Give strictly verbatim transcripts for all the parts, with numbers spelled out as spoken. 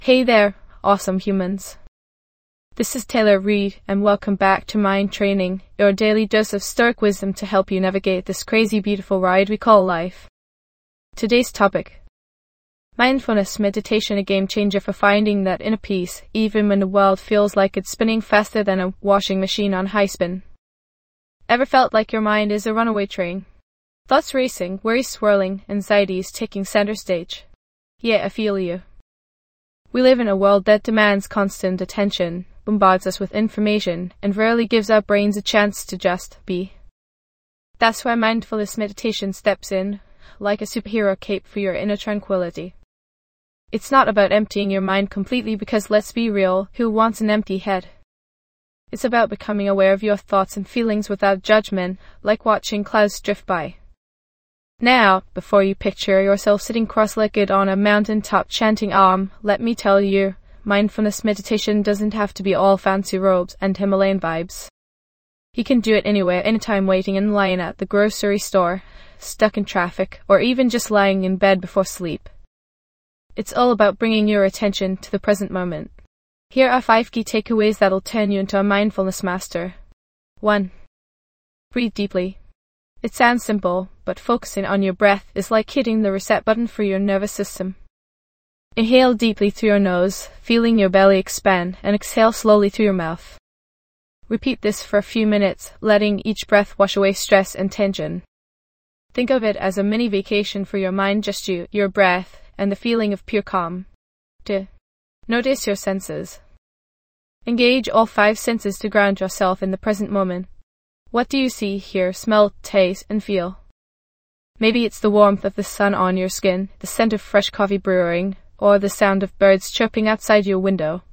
Hey there, awesome humans. This is Taylor Reed, and welcome back to Mind Training, your daily dose of stoic wisdom to help you navigate this crazy beautiful ride we call life. Today's topic: mindfulness meditation, a game changer for finding that inner peace, even when the world feels like it's spinning faster than a washing machine on high spin. Ever felt like your mind is a runaway train? Thoughts racing, worries swirling, anxieties taking center stage. Yeah, I feel you. We live in a world that demands constant attention, bombards us with information, and rarely gives our brains a chance to just be. That's why mindfulness meditation steps in, like a superhero cape for your inner tranquility. It's not about emptying your mind completely, because let's be real, who wants an empty head? It's about becoming aware of your thoughts and feelings without judgment, like watching clouds drift by. Now, before you picture yourself sitting cross-legged on a mountaintop chanting Om, let me tell you, mindfulness meditation doesn't have to be all fancy robes and Himalayan vibes. You can do it anywhere, anytime, waiting in line at the grocery store, stuck in traffic, or even just lying in bed before sleep. It's all about bringing your attention to the present moment. Here are five key takeaways that'll turn you into a mindfulness master. one. Breathe deeply. It sounds simple, but focusing on your breath is like hitting the reset button for your nervous system. Inhale deeply through your nose, feeling your belly expand, and exhale slowly through your mouth. Repeat this for a few minutes, letting each breath wash away stress and tension. Think of it as a mini vacation for your mind, just you, your breath, and the feeling of pure calm. two. Notice your senses. Engage all five senses to ground yourself in the present moment. What do you see, hear, smell, taste, and feel? Maybe it's the warmth of the sun on your skin, the scent of fresh coffee brewing, or the sound of birds chirping outside your window.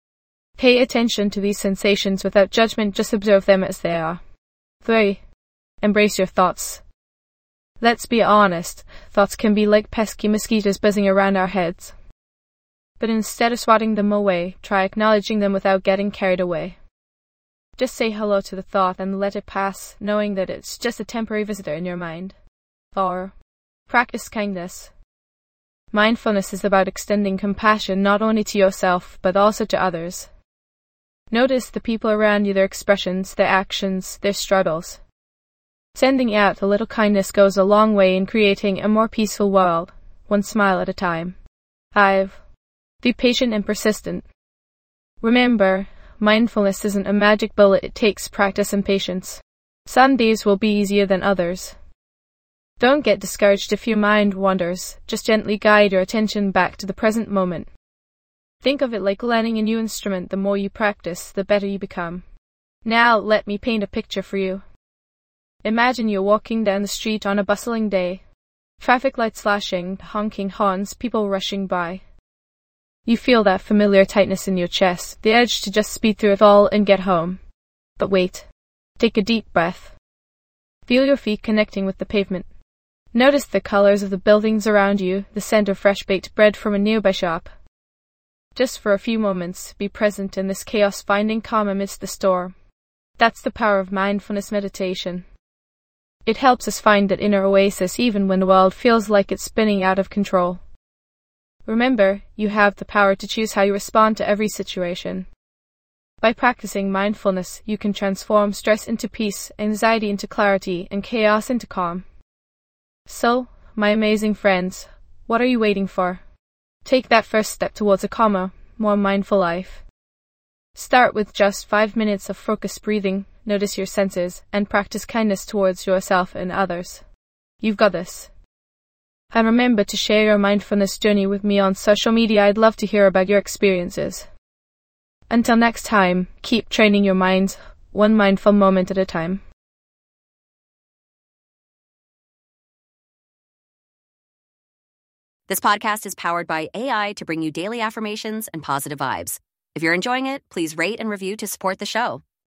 Pay attention to these sensations without judgment, just observe them as they are. three. Embrace your thoughts. Let's be honest, thoughts can be like pesky mosquitoes buzzing around our heads. But instead of swatting them away, try acknowledging them without getting carried away. Just say hello to the thought and let it pass, knowing that it's just a temporary visitor in your mind. four. Practice kindness. Mindfulness is about extending compassion not only to yourself, but also to others. Notice the people around you, their expressions, their actions, their struggles. Sending out a little kindness goes a long way in creating a more peaceful world, one smile at a time. five. Be patient and persistent. Remember, mindfulness isn't a magic bullet, it takes practice and patience. Some days will be easier than others. Don't get discouraged if your mind wanders, just gently guide your attention back to the present moment. Think of it like learning a new instrument. The more you practice, the better you become. Now let me paint a picture for you. Imagine you're walking down the street on a bustling day. Traffic lights flashing, honking horns, people rushing by. You feel that familiar tightness in your chest, the urge to just speed through it all and get home. But wait. Take a deep breath. Feel your feet connecting with the pavement. Notice the colors of the buildings around you, the scent of fresh-baked bread from a nearby shop. Just for a few moments, be present in this chaos, finding calm amidst the storm. That's the power of mindfulness meditation. It helps us find that inner oasis even when the world feels like it's spinning out of control. Remember, you have the power to choose how you respond to every situation. By practicing mindfulness, you can transform stress into peace, anxiety into clarity, and chaos into calm. So, my amazing friends, what are you waiting for? Take that first step towards a calmer, more mindful life. Start with just five minutes of focused breathing, notice your senses, and practice kindness towards yourself and others. You've got this. And remember to share your mindfulness journey with me on social media. I'd love to hear about your experiences. Until next time, keep training your mind, one mindful moment at a time. This podcast is powered by A I to bring you daily affirmations and positive vibes. If you're enjoying it, please rate and review to support the show.